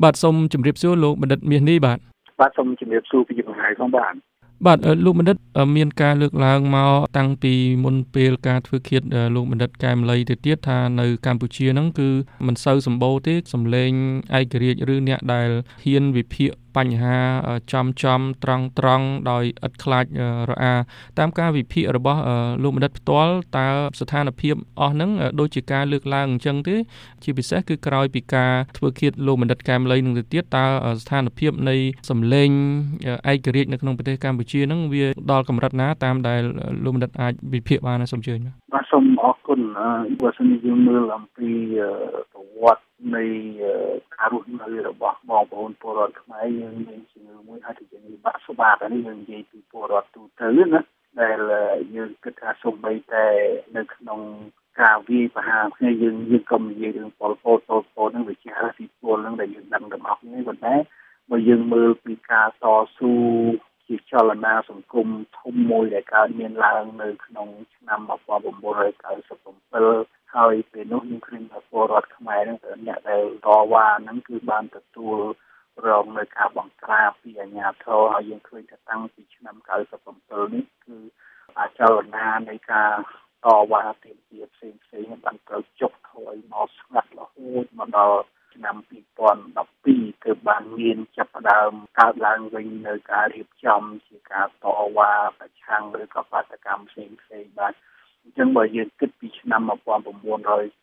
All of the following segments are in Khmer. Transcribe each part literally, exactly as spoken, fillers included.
បាទសូមជម្រាបសួរលោកបណ្ឌិតមាសនេះបាទបាទសូមជម្រាបសួរពីចម្ងាយផងបាទបាទលោកបណ្ឌិតមានការលើកឡើងមកតាំងពីមុនពេលការធ្វើឃាតលោកបណ្ឌិតកែមលីទៅទៀតថានៅកម្ពុជាហ្នឹងគឺមិនសូវសម្បូរទេសម្លេងឯករាជ្យឬអ្នកដែលហ៊ានវិភាគបញ្ហាចំចំត្រង់ត្រង់ដោយឥតខ្លាចរអាតាមការវិភាគរបស់លោកបណ្ឌិតផ្ទាល់តើស្ថានភាពអស់ហ្នឹងដូចជាការលើកឡើងអញ្ចឹងទេជាពិសេសគឺក្រោយពីការធ្វើឃាតលោកបណ្ឌិតកែមលីនឹងទៅទៀតតើស្ថានភាពនៃសម្លេងឯករាជ្យនៅក្នុងប្រទេសកម្ពុជាហ្នឹងវាដល់កម្រិតណាតាមដែលលោកបណ្ឌិតអាចវិភាគបានសូមជឿបាទសូមអរគុណបើសិនជាយើងមើលអំពីប្រវត្តិនៃការរស់នៅរបស់បងប្អូនពលរដ្ឋខ្មែរយើងមានជំនឿមួយហើយទៅជាបាក់ស្បាតនេះយើងនិយាយពីពលរដ្ឋទូទៅណាដែលយើងគិតថាសូម្បីតែនៅក្នុងការវាយប្រហារគ្នាយើងយើងក៏និយាយរឿងពលពតពលពតនឹងវិជារពីពលនឹងដែលយើងដឹងទាំងអស់គ្នាប៉ុន្តែបើយើងមើលពីការតស៊ូជាចលនាសង្គមធំមួយដែលកើតមានឡើងនៅក្នុងឆ្នាំmột nghìn chín trăm chín mươi bảyហើយពេលនោះយើងឃើញថាពលរដ្ឋខ្មែរនឹងអ្នកដែលតវ៉ាហ្នឹងគឺបានទទួលរងនៅការបង្ក្រាបពីអាជ្ញាធរហើយយើងឃើញថាតាំងពីឆ្នាំchín mươi bảyនេះគឺអាចលនានៃការតវ៉ាទាមទារផ្សេងផ្សេងបានត្រូវចុះថយមកស្ងាត់រហូតមកដល់ឆ្នាំពីរពាន់ដប់ពីរគឺបានមានចាប់ផ្ដើមកើតឡើងវិញនៅការរៀបចំជាការតវ៉ាប្រឆាំងឬក៏បាតកម្មផ្សេងផ្សេងបាទអញ្ចឹងបើយើងគិតពីឆ្នាំmột nghìn chín trăm chín mươi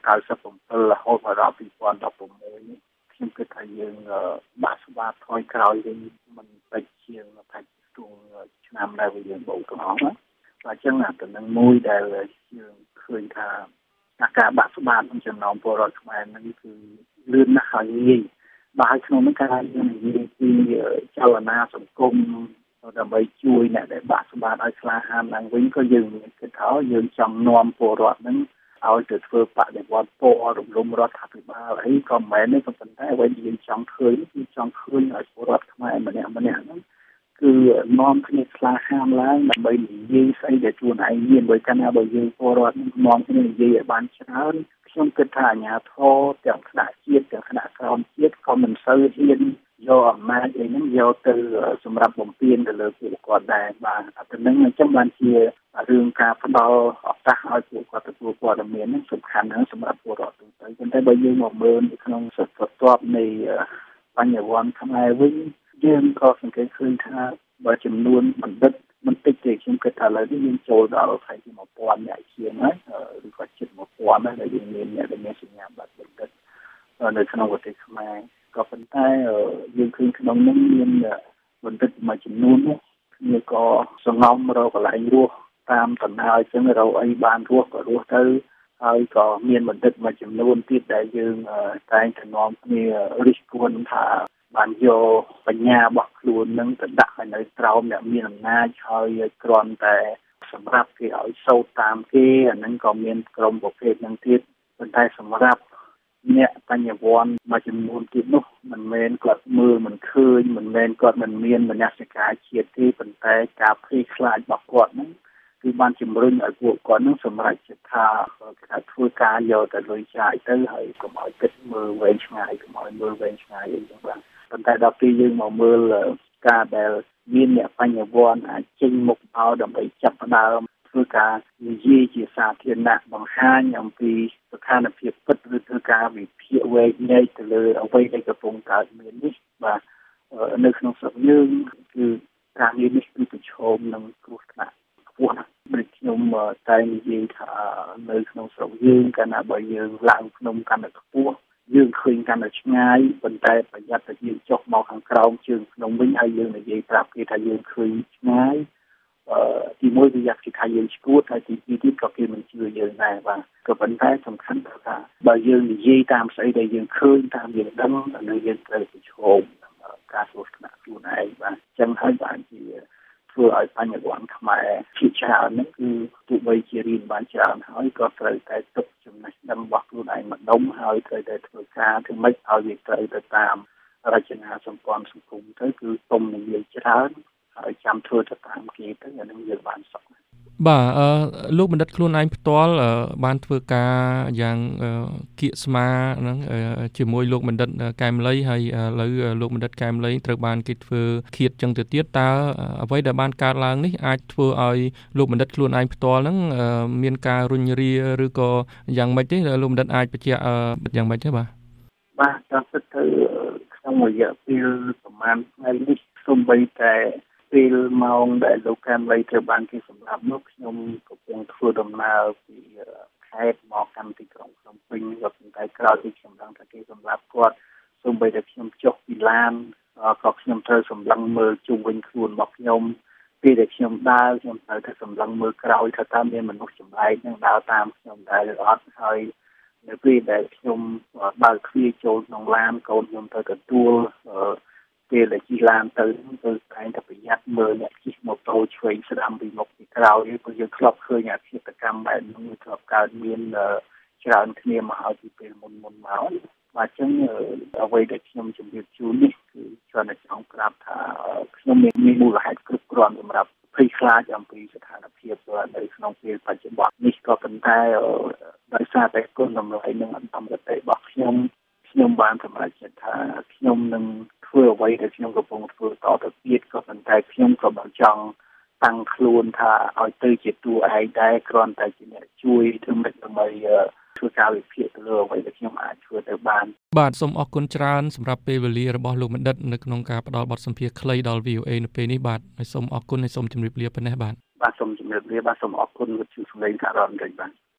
bảyរហូតមកដល់ពីរពាន់ដប់៦នេះខ្ញុំគិតថាយើងបាក់ស្បាតថយក្រោយវិញមិនតិចជាងប្រហែលជាឆ្នាំដែលយើងបូកទាំងអស់ណាបាទអញ្ចឹងអាទៅនឹងមួយដែលយើងឃើញថាការបាក់ស្បាតក្នុងចំណោមពលរដ្ឋខ្មែរហ្នឹងគឺលឿនណាស់ហើយងាយបាទក្នុងនោះការយើងនិយាយពីចលនាសង្គមដើម្បីជួយអ្នកដែលបាក់ស្បាតឲ្យក្លាហានឡើងវិញក៏យើងមានគិតថាយើងចង់នាំពលរដ្ឋហ្នឹងឲ្យទៅធ្វើបដិវត្តពណ៌រំលំរដ្ឋាភិបាលអីក៏មិនមែនទេក៏ប៉ុន្តែអ្វីដែលយើងចង់ឃើញគឺចង់ឃើញឲ្យពលរដ្ឋខ្មែរម្នាក់ម្នាក់ហ្នឹងគឺនាំគ្នាក្លាហានឡើងដើម្បីនិយាយស្អីដែលខ្លួនឯងមានបើកាលណាបើយើងពលរដ្ឋនាំគ្នានិយាយឲ្យបានច្រើនខ្ញុំគិតថាអាជ្ញាធរទាំងថ្នាក់ជាតិទាំងថ្នាក់ក្រោមជាតិក៏មិនសូវហ៊ានយកអំណាចអីហ្នឹងយកទៅសម្រាប់បំពេញទៅលើពួកគាត់ដែរបាទអាទៅនឹងអញ្ចឹងបានជារឿងការផ្ដល់ឱកាសឲ្យពួកគាត់ទទួលព័ត៌មានហ្នឹងសំខាន់ណាស់សម្រាប់ពលរដ្ឋទូទៅប៉ុន្តែបើយើងមកមើលនៅក្នុងសត្វបន្ទាប់នៃបញ្ញវន្តខ្មែរវិញយើងក៏សង្កេតឃើញថាបើចំនួនបណ្ឌិតមិនតិចទេខ្ញុំគិតថាឥឡូវនេះយើងចូលដល់ហើយជាmộtពាន់អ្នកជាងហើយឬក៏ជិតmộtពាន់ហើយដែលយើងមានអ្នកដែលមានសញ្ញាបត្របណ្ឌិតនៅក្នុងប្រទេសខ្មែរក៏ប៉ុន្តែយើងឃើញក្នុងនោះមានបណ្ឌិតមួយចំនួននោះគ្នាក៏សងំរកកន្លែងរស់តាមតំណើរអញ្ចឹងរកអីបានរស់ក៏រស់ទៅហើយក៏មានបណ្ឌិតមួយចំនួនទៀតដែលយើងតែងតែនាំគ្នារិះគន់ថាបានយកបញ្ញារបស់ខ្លួននឹងទៅដាក់ឲ្យនៅក្រោមអ្នកមានអំណាចហើយគ្រាន់តែសម្រាប់គេឲ្យសូត្រតាមគេអាហ្នឹងក៏មានក្រុមប្រភេទហ្នឹងទៀតប៉ុន្តែសម្រាប់អ្នកបញ្ញវន្តមួយចំនួនទៀតនោះមិនមែនគាត់មើលមិនឃើញមិនមែនគាត់មិនមានមនសិការជាតិទេប៉ុន្តែការភ័យខ្លាចរបស់គាត់ហ្នឹងគឺបានជំរុញឲ្យពួកគាត់នឹងសម្រេចចិត្តថាគេធ្វើការយកតែលុយចាយទៅហើយកុំឲ្យគិតមើលវែងឆ្ងាយកុំឲ្យមើលវែងឆ្ងាយអីចឹងបាទប៉ុន្តែដល់ពេលយើងមកមើលការដែលមានអ្នកបញ្ញវន្តអាចចេញមុខឲ្យដើម្បីចាប់ផ្ដើមធ្វើការនិយាយជាសាធារណៈបង្ហាញអំពីស្ថានភាពពិតឬធ្វើការវិភាគវែកញែកទៅលើអ្វីដែលកំពុងកើតមាននេះបាទនៅក្នុងស្រុកយើងគឺការងារនេះគឺប្រឈមនឹងគ្រោះថ្នាក់ខ្ពស់ណាស់ដូចខ្ញុំតែនិយាយថានៅក្នុងស្រុកយើងកាលណាបើយើងឡើងភ្នំកាន់តែខ្ពស់យើងឃើញកាន់តែឆ្ងាយប៉ុន្តែប្រយ័ត្នតែយើងចុះមកខាងក្រោមជើងភ្នំវិញហើយយើងនិយាយប្រាប់គេថាយើងឃើញឆ្ងាយអឺទីមួយវាយ៉ាងជាថាយើងឈួតហើយទីពីរទៀតក៏គេមិនជឿយើងដែរបាទក៏ប៉ុន្តែសំខាន់ថាបើយើងនិយាយតាមស្អីដែលយើងឃើញតាមយើងដឹងនៅយើងត្រូវប្រឈមការគ្រោះថ្នាក់ខ្លួនឯងបាទអញ្ចឹងហើយបានជាធ្វើឲ្យបញ្ញវន្តខ្មែរជាច្រើនហ្នឹងគឺទោះបីជារៀនបានច្រើនហើយក៏ត្រូវតែទុកចំណេះដឹងរបស់ខ្លួនឯងម្ដុំហើយត្រូវតែធ្វើការធ្វើម៉េចឲ្យវាត្រូវទៅតាមរចនាសម្ព័ន្ធសង្គមទៅគឺទុំនិយាយច្រើនហើយចាំធ្វើទៅតាមគេទៅអានឹងយើងបានសុខបាទអឺលោកបណ្ឌិតខ្លួនឯងផ្ទាល់បានធ្វើការយ៉ាងគៀកស្មាហ្នឹងជាមួយលោកបណ្ឌិតកែមលីហើយឥឡូវលោកបណ្ឌិតកែមលីត្រូវបានគេធ្វើឃាតចឹងទៅទៀតតើអ្វីដែលបានកើតឡើងនេះអាចធ្វើឲ្យលោកបណ្ឌិតខ្លួនឯងផ្ទាល់ហ្នឹងមានការរុញរាឬក៏យ៉ាងម៉េចទេលោកបណ្ឌិតអាចបញ្ជាក់យ៉ាងម៉េចទេបាទបាទតាមពិតទៅក្នុងរយៈពេលប្រហែលថ្ងៃនេះសូម្បីតែពេលម៉ោងដែលលោកកែមលីត្រូវបានគេសម្លាប់នោះខ្ញុំកំពុងធ្វើដំណើរពីខេត្តមកកាន់ទីក្រុងភ្នំពេញក៏ប៉ុន្តែក្រោយពីខ្ញុំដឹងថាគេសម្លាប់គាត់សូម្បីតែខ្ញុំចុះពីឡានក៏ខ្ញុំត្រូវសម្លឹងមើលជុំវិញខ្លួនរបស់ខ្ញុំពេលដែលខ្ញុំដើរខ្ញុំត្រូវតែសម្លឹងមើលក្រោយថាតើមានមនុស្សចម្លែកនឹងដើរតាមខ្ញុំដែរឬអត់ហើយនៅពេលដែលខ្ញុំបើកទ្វារចូលក្នុងឡានកូនខ្ញុំទៅទទួលពេលដែលជិះឡានទៅគឺតែងតែប្រយ័ត្នមើលអ្នកជិះម៉ូតូឆ្វេងស្ដាំពីមុខពីក្រោយព្រោះយើងធ្លាប់ឃើញអាជីវកម្មបែបនេះធ្លាប់កើតមានច្រើនគ្នាមកហើយពីពេលមុនមុនមកបាទអញ្ចឹងអ្វីដែលខ្ញុំជម្រាបជូននេះគឺគ្រាន់តែចង់ប្រាប់ថាខ្ញុំមានមូលហេតុគ្រប់គ្រាន់សម្រាប់ភ័យខ្លាចអំពីស្ថានភាពនៅក្នុងពេលបច្ចុប្បន្ននេះក៏ប៉ុន្តែដោយសារតែគុណតម្លៃនិងអន្តរជាតិរបស់ខ្ញុំខ្ញុំបានសម្រេចចិត្តថាខ្ញុំនឹងធ្វើអ្វីដែលខ្ញុំកំពុងធ្វើតទៅទៀតក៏ប៉ុន្តែខ្ញុំក៏មិនចង់តាំងខ្លួនថាឲ្យទៅជាតួឯងដែរគ្រាន់តែជាអ្នកជួយធ្វើមិនដើម្បីធ្វើការវិភាគទៅលើអ្វីដែលខ្ញុំអាចធ្វើទៅបានបាទសូមអរគុណច្រើនសម្រាប់ពេលវេលារបស់លោកបណ្ឌិតនៅក្នុងការផ្ដល់បទសម្ភាសន៍ខ្លីដល់ វី អូ អេ នៅពេលនេះបាទហើយសូមអរគុណហើយសូមជម្រាបលាប៉ុណ្ណេះបាទបាទសូមជម្រាបលាបាទសូមអរគុណវិទ្យុសំឡេងការ៉ារ៉ាឌីបាទ